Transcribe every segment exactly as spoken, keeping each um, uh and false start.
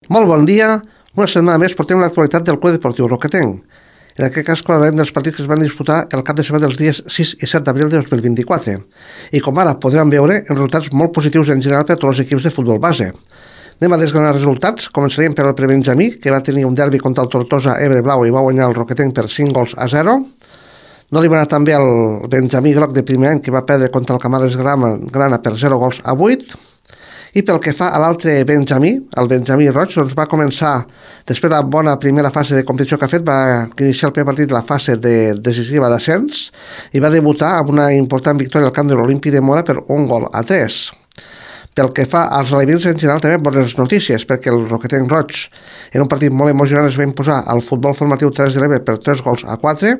Molt bon dia. Una setmana més portem l'actualitat del Club Deportiu Roquetenc. En aquest cas parlarem dels partits que es van disputar el cap de setmana dels dies sis i set d'abril de dos mil vint-i-quatre. I com ara podrem veure, en resultats molt positius en general per a tots els equips de futbol base. Anem a desgranar els resultats. Començaríem per el prebenjamí, que va tenir un derbi contra el Tortosa Ebre Blau i va guanyar el Roquetenc per cinc gols a zero. No li va anar tan bé el Benjamí Groc de primer any, que va perdre contra el Camades Grana per zero gols a vuit. I pel que fa a l'altre Benjamí, el Benjamí Roig, doncs va començar, després de la bona primera fase de competició que ha fet, va iniciar el primer partit de la fase de decisiva d'ascens i va debutar amb una important victòria al camp de l'Olímpic de Mora per un gol a tres. Pel que fa als alevins en general, també bones notícies, perquè el Roquetenc Roig, en un partit molt emocionant, es va imposar al futbol formatiu tres de l'Ebre per tres gols a quatre.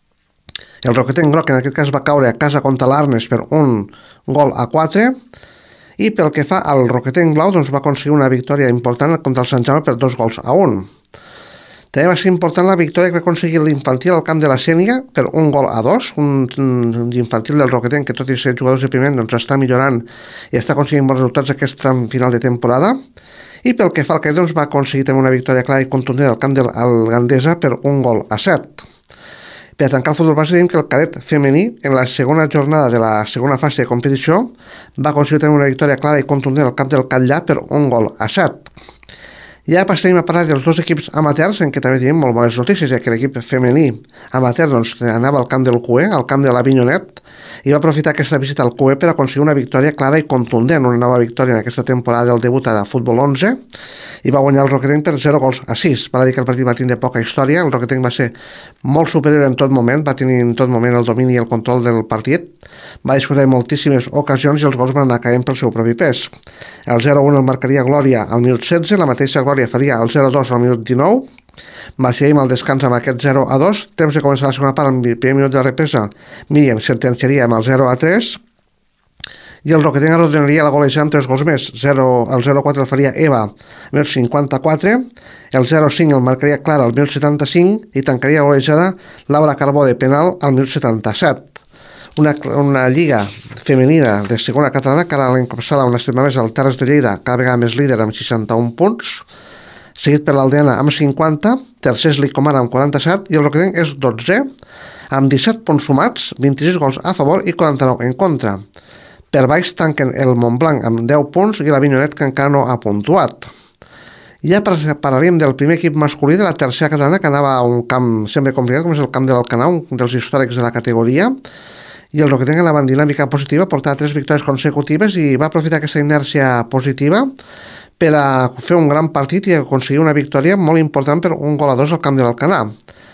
El Roquetenc Groc, en aquest cas, va caure a casa contra l'Arnes per un gol a quatre. I pel que fa al Roquetenc Blau, doncs va aconseguir una victòria important contra el Sant Jaume per dos gols a un. També va ser important la victòria que va aconseguir l'infantil al camp de la Sènia per un gol a dos, un, un infantil del Roquetenc que tot i ser jugadors de primer doncs està millorant i està aconseguint bons resultats aquest tram final de temporada. I pel que fa al Cadet, doncs va aconseguir també una victòria clara i contundent al camp del Gandesa per un gol a set. Per tancar el futbol base, diem que el cadet femení, en la segona jornada de la segona fase de competició, va aconseguir tenir una victòria clara i contundent al camp del Catllà per un gol a set. Ja passarem a parlar dels dos equips amateurs, en què també tenim molt bones notícies, ja que l'equip femení amateur doncs, anava al camp del C U E, al camp de l'Avinyonet, i va aprofitar aquesta visita al C U E per aconseguir una victòria clara i contundent, una nova victòria en aquesta temporada del debut a futbol onze, i va guanyar el Roquetenc per zero gols a sis. Val a dir que el partit va tindre poca història, el Roquetenc va ser molt superior en tot moment, va tenir en tot moment el domini i el control del partit, va disputar moltíssimes ocasions i els gols van anar caient pel seu propi pes. El zero a un el marcaria Glòria al minut setze, la mateixa Glòria faria el zero a dos al minut dinou, Macieim al descans amb aquest zero a dos, temps de començar la segona part, al primer minut de la represa, Míriam sentenciaria amb el zero a tres, i el Roquetenc ordenaria la golejada amb tres gols més. zero, el zero a quatre el faria Eva al minut cinquanta-quatre, el zero a cinc el marcaria Clara al minut setanta-cinc i tancaria la golejada Laura Carbó de penal al minut setanta-set. Una, una lliga femenina de segona catalana que ara l'any passada una setmana més al Terres de Lleida, cada vegada més líder amb seixanta-un punts, seguit per l'Aldeana amb cinquanta, tercer és l'Icomara amb quaranta-set i el Roquetenc és dotzè amb disset punts sumats, vint-i-sis gols a favor i quaranta-nou en contra. Per baix tanquen el Montblanc amb deu punts i l'Avinyonet que encara no ha puntuat. Ja parlaríem del primer equip masculí de la tercera catalana que anava a un camp sempre complicat com és el camp de l'Alcanar, un dels històrics de la categoria, i el Roquetenc en la dinàmica positiva portava tres victòries consecutives i va aprofitar aquesta inèrcia positiva per a fer un gran partit i aconseguir una victòria molt important per un gol a dos al camp de l'Alcanar.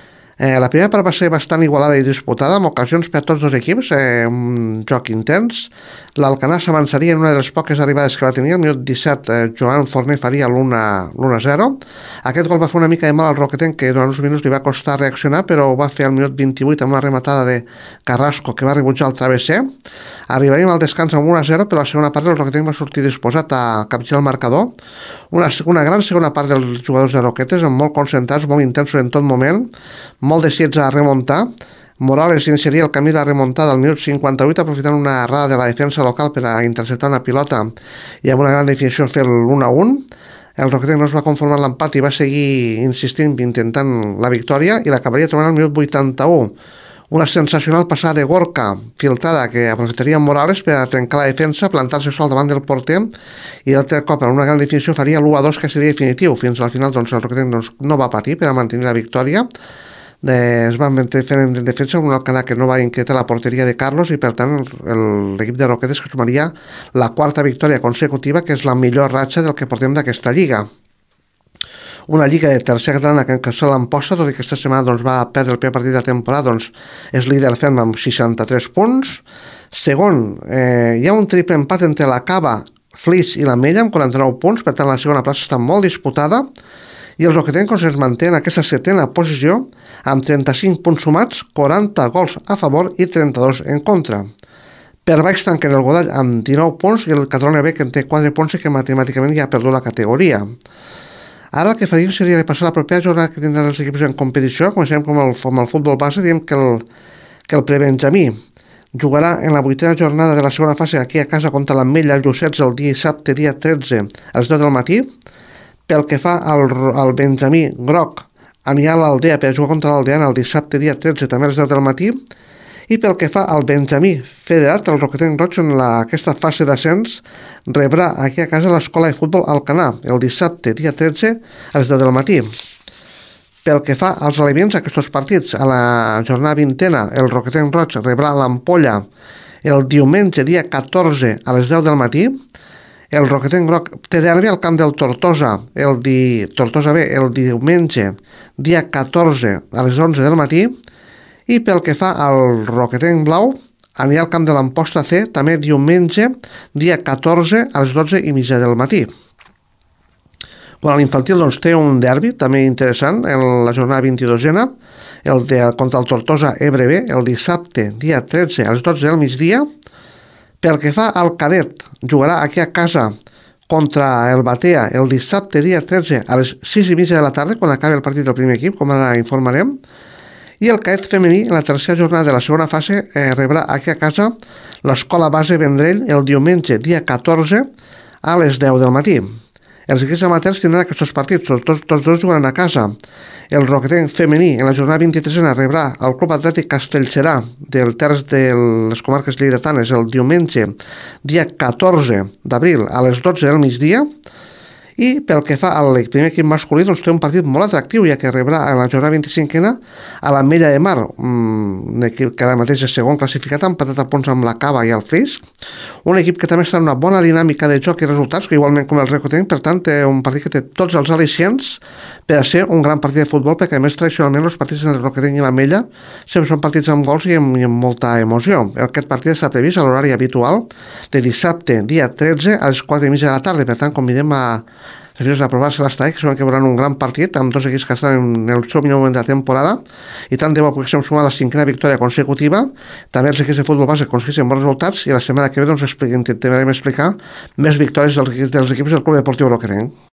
Eh, la primera part va ser bastant igualada i disputada, amb ocasions per a tots dos equips, eh, un joc intens. L'Alcanar s'avançaria en una de les poques arribades que va tenir, al minut disset, eh, Joan Forner faria l'u a zero. Aquest gol va fer una mica de mal al Roquetenc, que durant uns minuts li va costar reaccionar, però ho va fer al minut vint-i-vuit amb una rematada de Carrasco, que va rebutjar el travesser. Arribaríem al descans amb u a zero, però a la segona part el Roquetenc va sortir disposat a capgirar el marcador. Una, una gran segona part dels jugadors de Roquetes, molt concentrats, molt intensos en tot moment, molt decidits a remuntar. Morales iniciaria el camí de remuntada al minut cinquanta-vuit aprofitant una errada de la defensa local per a interceptar una pilota i amb una gran definició fer l'u a un. El Roquetenc no es va conformar amb l'empat i va seguir insistint intentant la victòria i l'acabaria trobant al minut vuitanta-u. Una sensacional passada de Gorka filtrada que aprofitaria Morales per a trencar la defensa, plantar-se sol davant del porter i l'altre cop en una gran definició faria l'u a dos que seria definitiu. Fins al final doncs, el Roquetenc doncs, no va patir per a mantenir la victòria. De, es va fer en defensa un Alcanar que no va inquietar la porteria de Carlos i per tant l'equip de Roquetes que sumaria la quarta victòria consecutiva, que és la millor ratxa del que portem d'aquesta lliga. Una lliga de tercera catalana que encara se l'emposta, tot i que aquesta setmana doncs, va perdre el primer partit de la temporada, doncs és líder ferm amb seixanta-tres punts. Segon, eh, hi ha un triple empat entre la Cava, Flix i la Mella amb quaranta-nou punts, per tant la segona plaça està molt disputada i el Roquetenc es manté en aquesta setena posició amb trenta-cinc punts sumats, quaranta gols a favor i trenta-dos en contra. Per baix tanquen el Godall amb dinou punts i el Catalunya B que en té quatre punts i que matemàticament ja ha perdut la categoria. Ara el que faríem seria de passar la propera jornada que tindran els equips en competició. Comencem com el, com el futbol base, diem que el, que el prebenjamí jugarà en la vuitena jornada de la segona fase aquí a casa contra l'Ametlla Llucets el dia dissabte, dia tretze, a les deu del matí. Pel que fa al, al Benjamí Groc, anirà a l'Aldea per jugar contra l'Aldeana el dissabte dia tretze, també a les deu del matí. I pel que fa al Benjamí Federat, el Roquetenc Roig en la, aquesta fase d'ascens rebrà aquí a casa l'Escola de Futbol Alcanar el dissabte dia tretze a les deu del matí. Pel que fa als aliments, aquests partits, a la jornada vintena, el Roquetenc Roig rebrà l'Ampolla el diumenge dia catorze a les deu del matí. El Roquetenc Groc té derbi al camp del Tortosa, el di... Tortosa B, el diumenge dia catorze a les onze del matí. I pel que fa al Roquetenc Blau, anirà al camp de l'Amposta C, també diumenge, dia catorze a les dotze i mitja del matí. Bueno, l'infantil doncs, té un derbi també interessant en la jornada vint-i-dosena, el de, contra el Tortosa Ebre B, el dissabte, dia tretze a les dotze del migdia. Pel que fa al cadet, jugarà aquí a casa contra el Batea el dissabte, dia tretze a les sis i mitja de la tarda, quan acabi el partit del primer equip, com ara informarem. I el cadet femení, en la tercera jornada de la segona fase, eh, rebrà aquí a casa l'Escola Base Vendrell el diumenge, dia catorze, a les deu del matí. Els equips amateurs tindran aquests partits, tots, tots dos jugaran a casa. El Roquetenc femení, en la jornada vint-i-tresena, rebrà el Club Atlètic Castellserà del Terç de les Comarques Lleidatanes el diumenge, dia catorze d'abril, a les dotze del migdia. I pel que fa al primer equip masculí, doncs té un partit molt atractiu, ja que rebrà a la jornada vint-i-cinquena a l'Ametlla de Mar, un equip que ara mateix és segon classificat, empatat a punts amb la Cava i el Flix, un equip que també està en una bona dinàmica de joc i resultats, que igualment com el Roquetenc, per tant té un partit que té tots els al·licients per a ser un gran partit de futbol, perquè a més tradicionalment els partits entre el Roquetenc i l'Ametlla sempre són partits amb gols i amb, i amb molta emoció. Aquest partit està previst a l'horari habitual de dissabte, dia tretze, a les quatre i mitja de la tarda, per tant convidem a després d'aprovar-se l'estadi, que segurament que veuran un gran partit amb dos equips que estan en el seu millor moment de la temporada, i tant de bo poguéssim sumar la cinquena victòria consecutiva. També els equips de futbol base aconsegueixen bons resultats, i la setmana que ve doncs, intentarem explicar més victòries dels, dels equips del Club Deportiu Roquetenc.